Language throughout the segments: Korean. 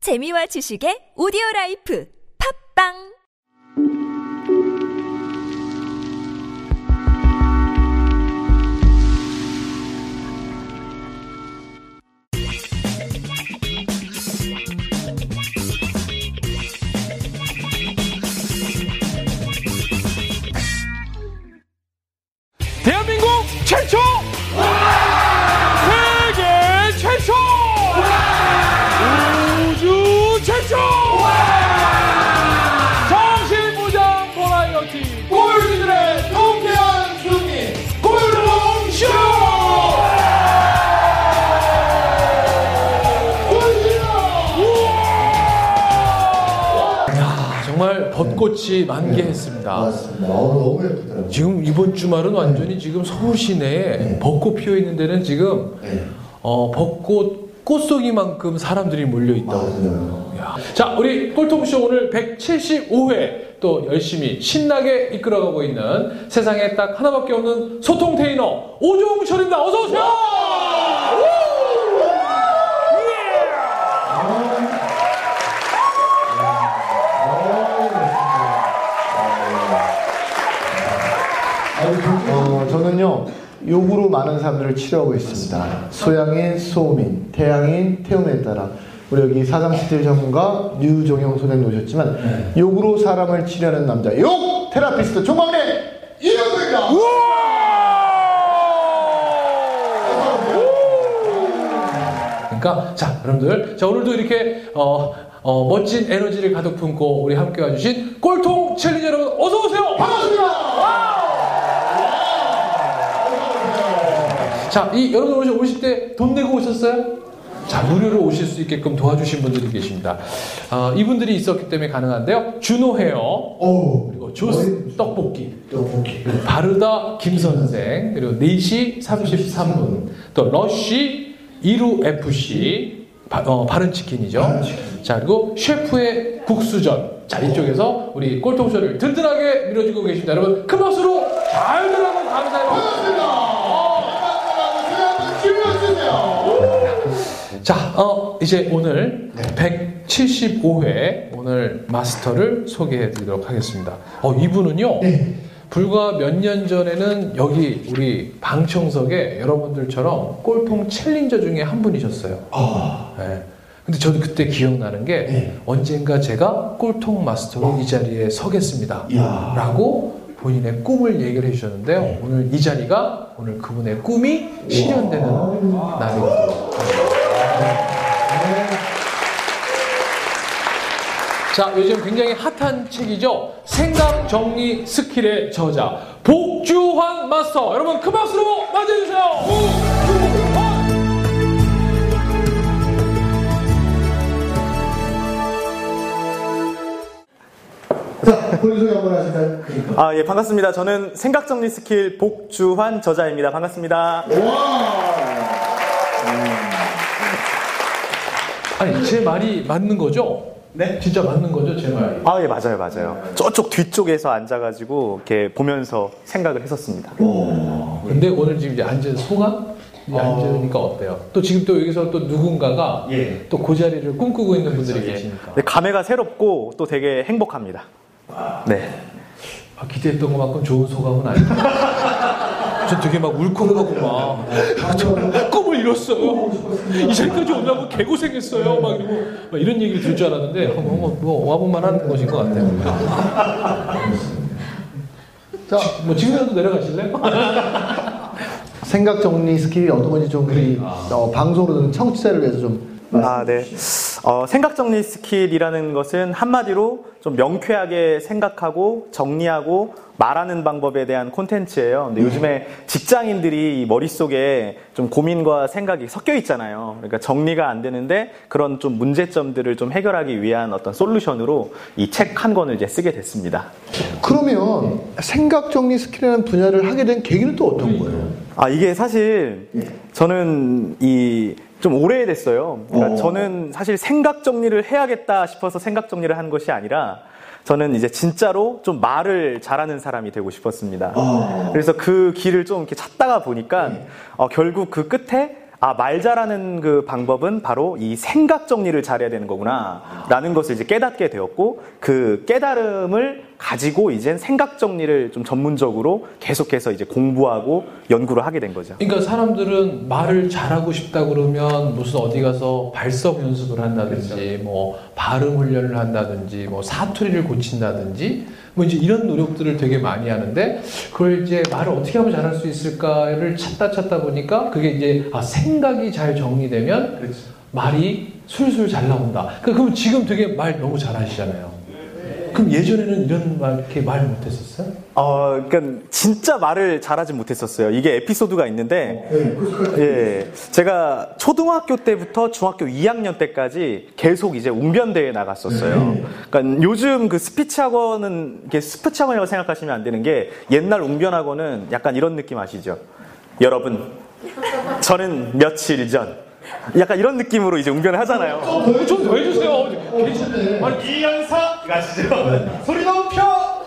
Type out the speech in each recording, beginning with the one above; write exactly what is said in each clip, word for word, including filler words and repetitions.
재미와 지식의 오디오라이프 팝빵 대한민국 최초! 세계 최초! 우주 최초! 정신무장 버라이어티 골드들의 통쾌한 승리 골드롱쇼! 야, 정말 벚꽃이 만개했습니다. 맞습니다. 어, 너무 예쁘더라고요. 지금 이번 주말은 완전히 지금 서울 시내에 네. 벚꽃 피어 있는 데는 지금 네. 어, 벚꽃 꽃송이만큼 사람들이 몰려 있다고. 맞아요. 야. 자, 우리 꼴통쇼 오늘 백칠십오 회 또 열심히 신나게 이끌어가고 있는 세상에 딱 하나밖에 없는 소통 테이너 오종철입니다. 어서 오세요. 어, 저는요, 욕으로 많은 사람들을 치료하고 있습니다. 소양인, 소민, 태양인, 태음에 따라. 우리 여기 사상스틸 전문가 류종영 소장님 오셨지만, 네. 욕으로 사람을 치료하는 남자, 욕 테라피스트 총광래 이영구입니다. 그러니까, 자, 여러분들. 자, 오늘도 이렇게, 어, 어, 멋진 에너지를 가득 품고 우리 함께 와주신 꼴통 챌린저 여러분, 어서오세요! 반갑습니다! 자, 이 여러분 오실 때 돈 내고 오셨어요? 자, 무료로 오실 수 있게끔 도와주신 분들이 계십니다. 어, 이분들이 있었기 때문에 가능한데요. 준호 헤어, 오, 그리고 조스 떡볶이, 떡볶이, 그리고 바르다 김 선생, 그리고 네 시 삼십삼 분, 또 러쉬 이루 에프씨, 바, 어, 바른 치킨이죠. 바른 치킨. 자, 그리고 셰프의 국수전. 자, 이쪽에서 우리 꼴통쇼를 든든하게 밀어주고 계십니다. 여러분, 큰 박수로 잘 들어가고 감사해요. 자, 어, 이제 오늘 네. 백칠십오 회 오늘 마스터를 소개해 드리도록 하겠습니다. 어, 이분은요, 네. 불과 몇 년 전에는 여기 우리 방청석에 여러분들처럼 꼴통 챌린저 중에 한 분이셨어요. 아. 네. 근데 저도 그때 기억나는 게 네. 언젠가 제가 꼴통 마스터로 이 자리에 서겠습니다. 이야. 라고 본인의 꿈을 얘기를 해주셨는데요. 네. 오늘 이 자리가 오늘 그분의 꿈이 실현되는 날이거든요. 자, 요즘 굉장히 핫한 책이죠. 생각 정리 스킬의 저자 복주환 마스터. 여러분 큰 박수로 맞이해주세요. 복주환. 자, 본인 소개 한번 하실까요? 아, 예, 반갑습니다. 저는 생각정리 스킬 복주환 저자입니다. 반갑습니다. 와. 아니, 제 말이 맞는 거죠? 네? 진짜 맞는 거죠, 제 말이? 아, 예, 맞아요, 맞아요. 저쪽 뒤쪽에서 앉아가지고 이렇게 보면서 생각을 했었습니다. 오. 근데 오늘 지금 이제 앉은 소감? 이제 앉으니까 어때요? 또 지금 또 여기서 또 누군가가 예. 또 그 자리를 꿈꾸고 있는 분들이 계시니까. 네, 감회가 새롭고 또 되게 행복합니다. 네. 아, 기대했던 것만큼 좋은 소감은 아니다. 전 되게 막 울컥하고 막 아, 저 꿈을 이뤘어요. 이 자리까지 오려고 개고생했어요. 막 이러고 막 이런 얘기를 들을 줄 알았는데 어, 뭐, 뭐 와본만 하는 것인 것 같아요. 자, 뭐 지금이라도 내려가실래요? 생각 정리 스킬이 어떤 건지 좀 우리 어, 방송으로 듣는 청취자를 위해서 좀. 아, 네. 어, 생각 정리 스킬이라는 것은 한마디로 좀 명쾌하게 생각하고 정리하고 말하는 방법에 대한 콘텐츠예요. 근데 요즘에 직장인들이 이 머릿속에 좀 고민과 생각이 섞여 있잖아요. 그러니까 정리가 안 되는데 그런 좀 문제점들을 좀 해결하기 위한 어떤 솔루션으로 이 책 한 권을 이제 쓰게 됐습니다. 그러면 생각 정리 스킬이라는 분야를 하게 된 계기는 또 어떤 거예요? 아, 이게 사실 저는 이 좀 오래됐어요. 그러니까 어. 저는 사실 생각 정리를 해야겠다 싶어서 생각 정리를 한 것이 아니라 저는 이제 진짜로 좀 말을 잘하는 사람이 되고 싶었습니다. 어. 그래서 그 길을 좀 이렇게 찾다가 보니까 어, 결국 그 끝에 아, 말 잘하는 그 방법은 바로 이 생각 정리를 잘해야 되는 거구나 라는 것을 이제 깨닫게 되었고, 그 깨달음을 가지고 이제 생각 정리를 좀 전문적으로 계속해서 이제 공부하고 연구를 하게 된 거죠. 그러니까 사람들은 말을 잘하고 싶다 그러면 무슨 어디 가서 발성 연습을 한다든지, 뭐 발음 훈련을 한다든지, 뭐 사투리를 고친다든지, 뭐 이제 이런 노력들을 되게 많이 하는데, 그걸 이제 말을 어떻게 하면 잘할 수 있을까를 찾다 찾다 보니까 그게 이제 아, 생각이 잘 정리되면 그렇지. 말이 술술 잘 나온다. 그럼 지금 되게 말 너무 잘하시잖아요. 그럼 예전에는 이런 말, 이렇게 말 못했었어요? 어, 그러니까 진짜 말을 잘하지 못했었어요. 이게 에피소드가 있는데, 예, 제가 초등학교 때부터 중학교 이 학년 때까지 계속 이제 웅변대회에 나갔었어요. 그러니까 요즘 그 스피치 학원은 이게 스피치 학원이라고 생각하시면 안 되는 게, 옛날 웅변 학원은 약간 이런 느낌 아시죠? 여러분, 저는 며칠 전 약간 이런 느낌으로 이제 웅변을 하잖아요. 좀 더 해주세요. 아니, 이연사 아시죠? 소리 높여.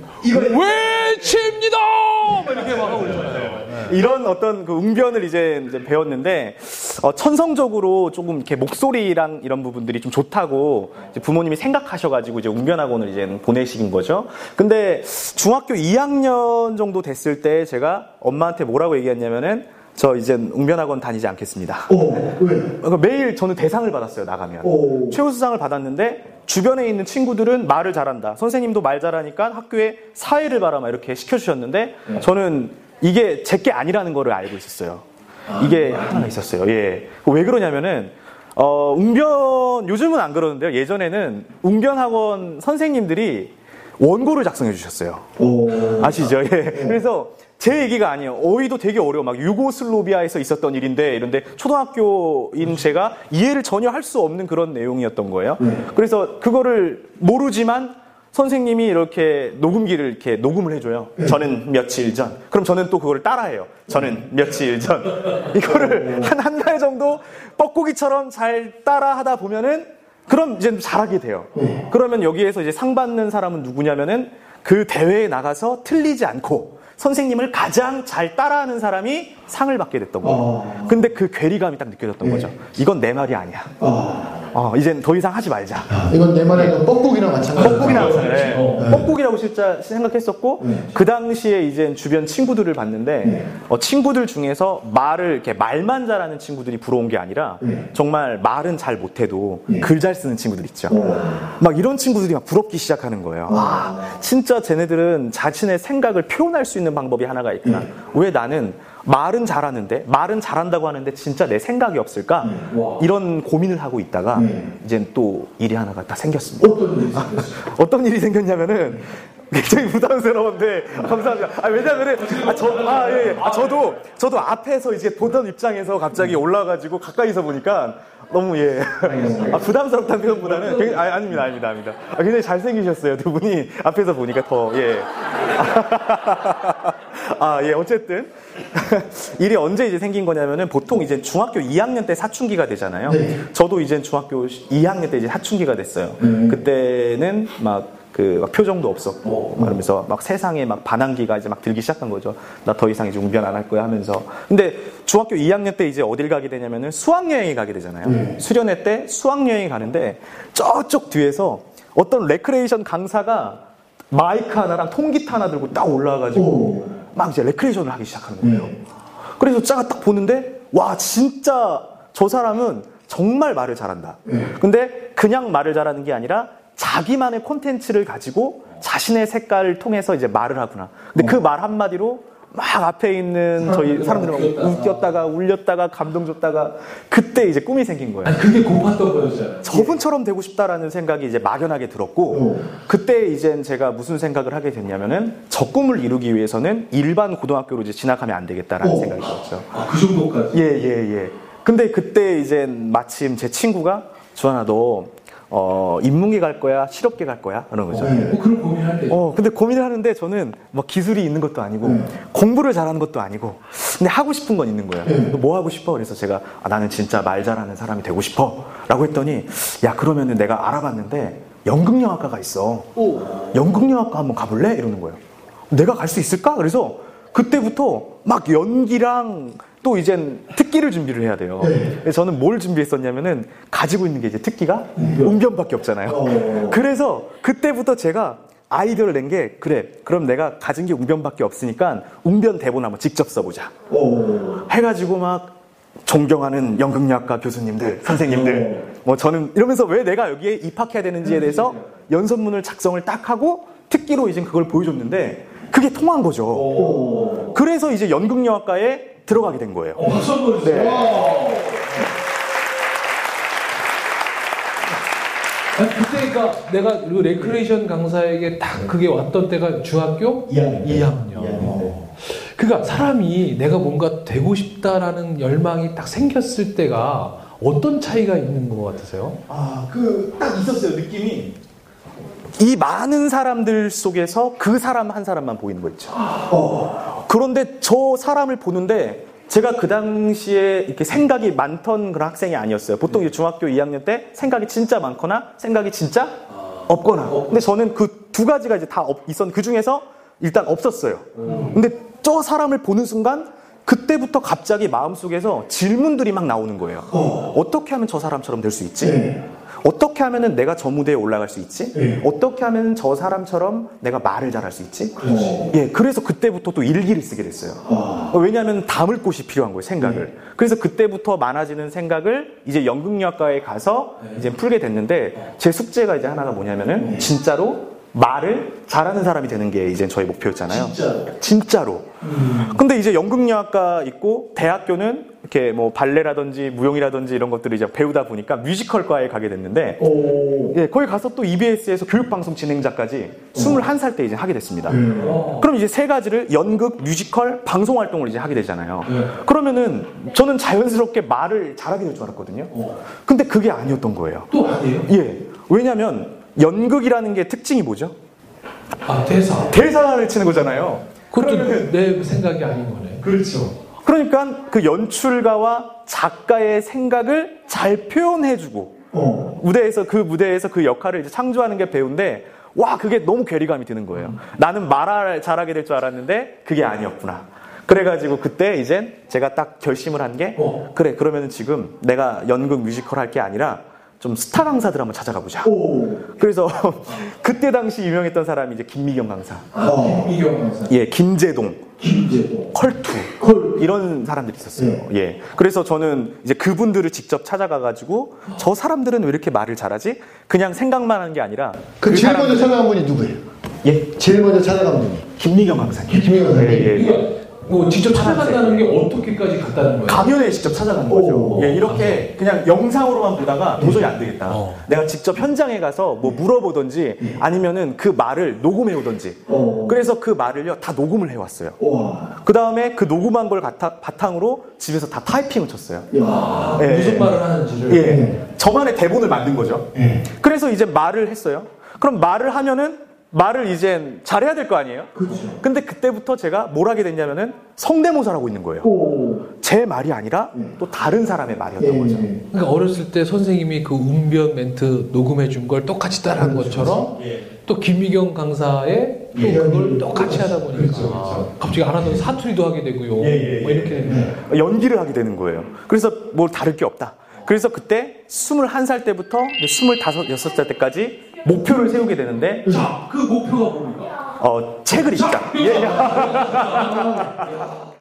외칩니다. 이렇게 막 하고 있잖아요. 이런 어떤 그 웅변을 이제, 이제 배웠는데, 어, 천성적으로 조금 이렇게 목소리랑 이런 부분들이 좀 좋다고 이제 부모님이 생각하셔가지고 이제 웅변학원을 이제 보내신 거죠. 근데 중학교 이 학년 정도 됐을 때 제가 엄마한테 뭐라고 얘기했냐면은, 저 이제 웅변학원 다니지 않겠습니다. 오, 왜? 그러니까 매일 저는 대상을 받았어요, 나가면. 오. 최우수상을 받았는데, 주변에 있는 친구들은 말을 잘한다. 선생님도 말 잘하니까 학교에 사회를 봐라, 이렇게 시켜주셨는데, 네. 저는 이게 제게 아니라는 거를 알고 있었어요. 이게 하나 있었어요. 예. 왜 그러냐면은, 어, 웅변, 요즘은 안 그러는데요. 예전에는 웅변학원 선생님들이 원고를 작성해 주셨어요. 오. 아시죠? 예. 그래서 제 얘기가 아니에요. 어휘도 되게 어려워. 막 유고슬로비아에서 있었던 일인데, 이런데 초등학교인 제가 이해를 전혀 할 수 없는 그런 내용이었던 거예요. 네. 그래서 그거를 모르지만 선생님이 이렇게 녹음기를 이렇게 녹음을 해줘요. 네. 저는 며칠 전. 그럼 저는 또 그거를 따라해요. 저는 며칠 전. 이거를 한, 한 달 정도 뻐꾸기처럼 잘 따라 하다 보면은, 그럼 이제 잘하게 돼요. 네. 그러면 여기에서 이제 상 받는 사람은 누구냐면은, 그 대회에 나가서 틀리지 않고 선생님을 가장 잘 따라하는 사람이 상을 받게 됐던 거예요. 어... 근데 그 괴리감이 딱 느껴졌던 네. 거죠. 이건 내 말이 아니야. 어... 어, 이젠 더 이상 하지 말자. 아, 이건 내 말이 아니라 뻐꾸기랑 마찬가지야. 뻐꾸기랑 마찬가지야. 네. 뻐꾸기라고 진짜 생각했었고, 네. 그 당시에 이제 주변 친구들을 봤는데, 네. 어, 친구들 중에서 말을, 이렇게 말만 잘하는 친구들이 부러운 게 아니라, 네. 정말 말은 잘 못해도 네. 글 잘 쓰는 친구들 있죠. 오. 막 이런 친구들이 막 부럽기 시작하는 거예요. 와, 와 진짜 쟤네들은 자신의 생각을 표현할 수 있는 방법이 하나가 있구나. 네. 왜 나는 말은 잘하는데, 말은 잘한다고 하는데 진짜 내 생각이 없을까? 네. 이런 고민을 하고 있다가 네. 이제 또 일이 하나가 딱 생겼습니다. 어떤 일이 생겼어요? 어떤 일이 생겼냐면은 굉장히 부담스러운데 감사합니다. 아, 왜냐면은 아, 저, 아, 예, 예. 아, 저도 저도 앞에서 이제 보던 입장에서 갑자기 올라가지고 가까이서 보니까 너무 예 아, 부담스럽다는 표현보다는 굉장히, 아, 아닙니다, 아닙니다, 아닙니다. 아, 굉장히 잘생기셨어요 두 분이 앞에서 보니까 더 예. 아, 예, 어쨌든 일이 언제 이제 생긴 거냐면은 보통 이제 중학교 이 학년 때 사춘기가 되잖아요. 네. 저도 이제 중학교 이 학년 때 이제 사춘기가 됐어요. 음. 그때는 막 그 막 표정도 없었고, 어, 그러면서 막 세상에 막 반항기가 이제 막 들기 시작한 거죠. 나 더 이상 이제 웅변 안 할 거야 하면서. 근데 중학교 이 학년 때 이제 어딜 가게 되냐면은 수학여행이 가게 되잖아요. 네. 수련회 때 수학여행이 가는데 저쪽 뒤에서 어떤 레크레이션 강사가 마이크 하나랑 통기타 하나 들고 딱 올라와가지고 오. 막 이제 레크레이션을 하기 시작하는 거예요. 네. 그래서 제가 딱 보는데 와 진짜 저 사람은 정말 말을 잘한다. 네. 근데 그냥 말을 잘하는 게 아니라 자기만의 콘텐츠를 가지고 자신의 색깔을 통해서 이제 말을 하구나. 근데 그 말 한마디로 막 앞에 있는 저희 사람들이 막 웃겼다가 울렸다가 감동 줬다가 그때 이제 꿈이 생긴 거예요. 아니, 그게 고팠던 거였어요. 저분처럼 되고 싶다라는 생각이 이제 막연하게 들었고, 그때 이제 제가 무슨 생각을 하게 됐냐면은 저 꿈을 이루기 위해서는 일반 고등학교로 이제 진학하면 안 되겠다라는 오. 생각이 들었죠. 아, 그 정도까지? 예, 예, 예. 근데 그때 이제 마침 제 친구가 주한아 너 어, 인문계 갈 거야? 실업계 갈 거야? 그런 거죠. 어, 뭐 그런 고민을 할 때. 어, 근데 고민을 하는데 저는 막 기술이 있는 것도 아니고, 음. 공부를 잘하는 것도 아니고, 근데 하고 싶은 건 있는 거예요. 음. 뭐 하고 싶어? 그래서 제가, 아, 나는 진짜 말 잘하는 사람이 되고 싶어. 라고 했더니, 야, 그러면은 내가 알아봤는데, 연극영화과가 있어. 오. 연극영화과 한번 가볼래? 이러는 거예요. 내가 갈 수 있을까? 그래서, 그때부터 막 연기랑 또 이젠 특기를 준비를 해야 돼요. 네. 그래서 저는 뭘 준비했었냐면은 가지고 있는 게 이제 특기가 웅변. 웅변밖에 없잖아요. 어. 그래서 그때부터 제가 아이디어를 낸 게 그래 그럼 내가 가진 게 웅변밖에 없으니까 웅변 대본 한번 직접 써보자. 오. 해가지고 막 존경하는 연극영화과 교수님들, 선생님들, 뭐 저는 이러면서 왜 내가 여기에 입학해야 되는지에 대해서 연설문을 작성을 딱 하고 특기로 이제 그걸 보여줬는데 그게 통한 거죠. 오. 그래서 이제 연극영화과에 들어가게 된 거예요. 어, 박수 한번 주세요. 네. 아니, 그때 그러니까 내가 그 레크레이션 강사에게 딱 그게 왔던 때가 중학교 이 학년. 이 학년. 이 학년. 그러니까 사람이 내가 뭔가 되고 싶다라는 열망이 딱 생겼을 때가 어떤 차이가 있는 것 같으세요? 아, 그 딱 있었어요 느낌이. 이 많은 사람들 속에서 그 사람 한 사람만 보이는 거 있죠. 어. 그런데 저 사람을 보는데 제가 그 당시에 이렇게 생각이 많던 그런 학생이 아니었어요. 보통 이제 중학교 이 학년 때 생각이 진짜 많거나 생각이 진짜 없거나. 근데 저는 그 두 가지가 이제 다 없, 있었는데 그 중에서 일단 없었어요. 근데 저 사람을 보는 순간 그때부터 갑자기 마음속에서 질문들이 막 나오는 거예요. 어. 어떻게 하면 저 사람처럼 될 수 있지? 네. 어떻게 하면은 내가 저 무대에 올라갈 수 있지? 네. 어떻게 하면 저 사람처럼 내가 말을 잘할 수 있지? 어. 예, 그래서 그때부터 또 일기를 쓰게 됐어요. 어. 왜냐하면 담을 곳이 필요한 거예요, 생각을. 네. 그래서 그때부터 많아지는 생각을 이제 연극영화과에 가서 네. 이제 풀게 됐는데 제 숙제가 이제 하나가 뭐냐면은 네. 진짜로 말을 잘하는 사람이 되는 게 이제 저희 목표였잖아요. 진짜로. 진짜로. 음. 근데 이제 연극영화과 있고 대학교는 이렇게 뭐 발레라든지 무용이라든지 이런 것들을 이제 배우다 보니까 뮤지컬과에 가게 됐는데, 오. 예, 거기 가서 또 이비에스에서 교육방송 진행자까지 스물한 살 때 이제 하게 됐습니다. 음. 그럼 이제 세 가지를 연극, 뮤지컬, 방송 활동을 이제 하게 되잖아요. 음. 그러면은 저는 자연스럽게 말을 잘하게 될 줄 알았거든요. 어. 근데 그게 아니었던 거예요. 또 아니에요? 예. 왜냐면 연극이라는 게 특징이 뭐죠? 아, 대사. 대사를 치는 거잖아요. 그것도 내 생각이 아닌 거네. 그렇죠. 그러니까 그 연출가와 작가의 생각을 잘 표현해주고 어. 무대에서 그 무대에서 그 역할을 이제 창조하는 게 배우인데 와 그게 너무 괴리감이 드는 거예요. 음. 나는 말을 잘하게 될 줄 알았는데 그게 아니었구나. 그래가지고 그때 이젠 제가 딱 결심을 한 게 어. 그래 그러면은 지금 내가 연극 뮤지컬 할 게 아니라 좀 스타 강사들 한번 찾아가 보자. 오. 그래서 그때 당시 유명했던 사람이 이제 김미경 강사, 어. 김미경 강사, 예, 김재동, 김재동, 컬투, 컬 이런 사람들이 있었어요. 네. 예, 그래서 저는 이제 그분들을 직접 찾아가가지고 저 사람들은 왜 이렇게 말을 잘하지? 그냥 생각만 하는 게 아니라 그, 그 제일 사람들... 먼저 찾아간 분이 누구예요? 예, 제일 먼저 찾아간 분이 김미경 강사님. 김미경 강사님. 예, 예. 그러니까 뭐 직접 찾아간다는 게 어떻게까지 갔다는 거예요? 가면에 직접 찾아가는 거죠. 예, 이렇게 그냥 영상으로만 보다가 도저히 안 되겠다. 어. 내가 직접 현장에 가서 뭐 물어보든지 아니면은 그 말을 녹음해 오든지. 어. 그래서 그 말을요 다 녹음을 해왔어요. 그 다음에 그 녹음한 걸 바타, 바탕으로 집에서 다 타이핑을 쳤어요. 예. 무슨 말을 하는지를. 예. 저만의 대본을 만든 거죠. 예. 그래서 이제 말을 했어요. 그럼 말을 하면은 말을 이젠 잘해야 될 거 아니에요? 그렇죠. 근데 그때부터 제가 뭘 하게 됐냐면은 성대모사를 하고 있는 거예요. 오. 제 말이 아니라 네. 또 다른 사람의 말이었던 네. 거죠. 그러니까 어렸을 때 선생님이 그 웅변 멘트 녹음해 준 걸 똑같이 따라한 그렇죠. 것처럼 네. 또 김미경 강사의 또 예. 그걸 똑같이 하다 보니까 그렇죠. 그렇죠. 갑자기 안 하던 사투리도 하게 되고요. 예. 예. 뭐 이렇게 네. 연기를 하게 되는 거예요. 그래서 뭘 다를 게 없다. 그래서 그때 스물한 살 때부터 스물다섯, 여섯 살 때까지 목표를 세우게 되는데 자, 그 목표가 뭡니까? 어, 책을 읽자. 예.